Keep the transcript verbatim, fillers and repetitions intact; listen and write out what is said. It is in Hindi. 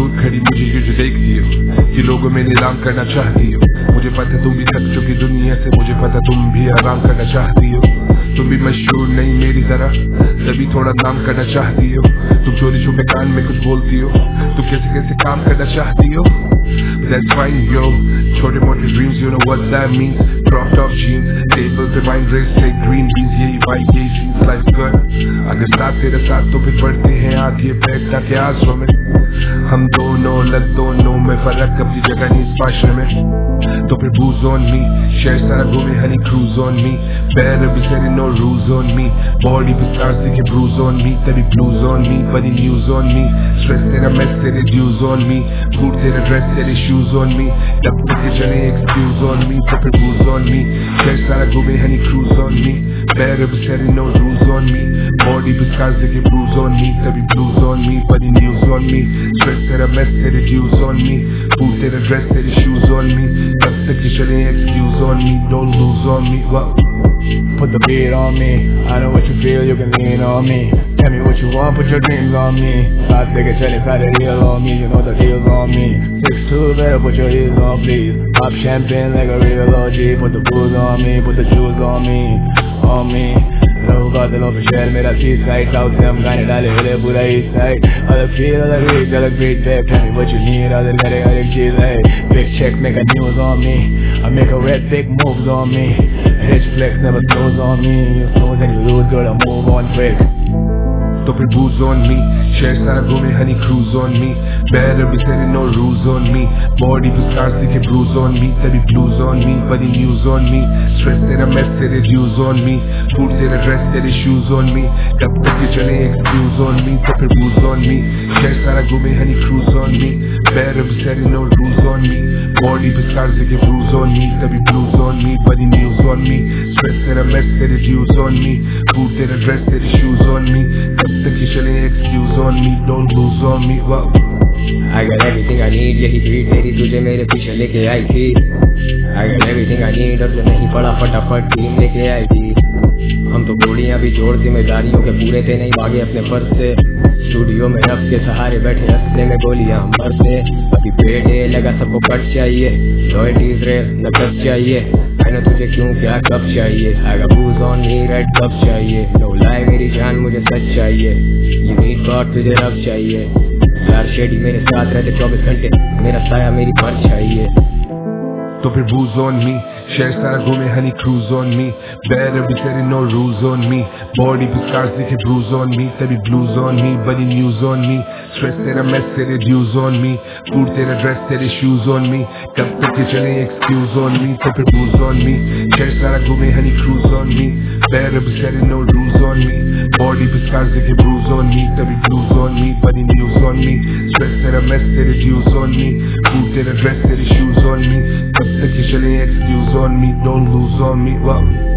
दूर खड़ी मुझे ये जो देखती हो, ये लोगों में नीलाम करना चाहती हो। मुझे पता तुम भी थक चुकी दुनिया से, मुझे पता तुम भी आराम करना चाहती हो। तुम भी मशहूर नहीं मेरी तरह, तभी थोड़ा नाम करना चाहती हो। तुम चोरी छुपे कान में कुछ बोलती हो, तुम कैसे कैसे काम करना चाहती हो। That's fine yo, छोटे मोटे dreams you know what that means. Crop top jeans, table पे wine race, take green beans, यही vibe यही scenes, life's good. अगर साथ तेरे साथ तो फिर बढ़ते हैं आधी बैठता के आंसुओं में। हम दोनों लग दोनों में फर्क अपनी जगह नहीं इस माशरे में। तो फिर booze on me, शहर सारा घूमे honey cruise on me. Better be setting no rules on me. Body पे scars दिखे bruise on me, तभी blues on me, बड़ी news on me. Stress तेरा mess तेरे dues on me, food तेरा dress तेरे shoes on me. तब तक के चले excuse on me, तो फिर booze on me. शहर सारा घूमे honey cruise on me. Better be setting no rules on me. Body पे scars दिखे bruise on me, तभी blues on me, बड़ी news on me. Stress तेरा mess तेरे dues on me, food तेरा dress तेरे shoes on me. तब तक के चले excuse on me, don't lose on me. Wow. Put the beat on me, I know what you feel, you can lean on me. Tell me what you want, put your dreams on me. Thoughts they get chilling, try to deal on me, you know the deal's on me. Six two, better put your heels on please. Pop champagne like a real O G. Put the booze on me, put the jewels on me, on me. लोगों का दिलों पे शहर मेरा सीट साइड, साउथ से हम गाने डाले हिले पूरा ईस्ट साइड. अलग फील अलग रीच अलग beat back, tell me what you need, other मेरे हर एक चीज है. Big check make a news on me, I make a red big moves on me. Rich flex never slows on me, you snooze and you lose, girl I move on quick. तो फिर booze on me, शहर सारा घूमे honey cruise on me. Better be setting no rules on me. Body पे scars दिखे bruise on me, तभी blues on me, बड़ी news on me. Stress तेरा mess तेरे dues on me, food तेरा dress तेरे shoes on me. कब तक के चले excuse on me, तो फिर booze on me. शहर सारा घूमे honey cruise on me. Better be setting no rules on me. Body पे scars दिखे bruise on me, तभी blues on me, बड़ी news on me. Stress तेरा mess तेरे dues on me, food तेरा dress तेरे shoes on me. तक ये चले excuse on me, don't lose on me. Wow. I got everything I need, यही beat मेरी तुझे मेरे पीछे लेके आई थी. I got everything I need, और जो नहीं पड़ा फटाफट टीम लेके आई थी. हम तो गोलियां भी जोड़ जिम्मेदारियों के पूरे थे नहीं भागे अपने फर्ज से. स्टूडियो में रब के सहारे बैठे रस्ते में गोलियां हम भरते. अभी पेड़े लगा सबको कट चाहिए, लॉयल्टीज रेल नकद चाहिए. मैंने तुझे क्यों क्या कब चाहिए. I got booze on me, red cup चाहिए. No lie मेरी जान मुझे सच चाहिए. You need God तुझे रब चाहिए. यार शेडी मेरे साथ रहते चौबीस घंटे, मेरा साया मेरी परछाई है. तो फिर booze on me, शहर सारा घूमे honey cruise on me. Better be setting no rules on me. Body पे scars दिखे bruise on me, तभी blues on me, बड़ी news on me. Stress तेरा mess तेरे dues on me, food तेरा dress तेरे shoes on me. कब तक के चले excuse on me, तो फिर booze on me. शहर सारा घूमे honey cruise on me. Better be setting no rules on me. Body पे scars दिखे bruise on me, तभी blues on me, बड़ी news on me. Stress तेरा mess तेरे dues on me, food तेरा dress तेरे shoes on me. तब तक के चले excuse on me, don't lose on me. Wow.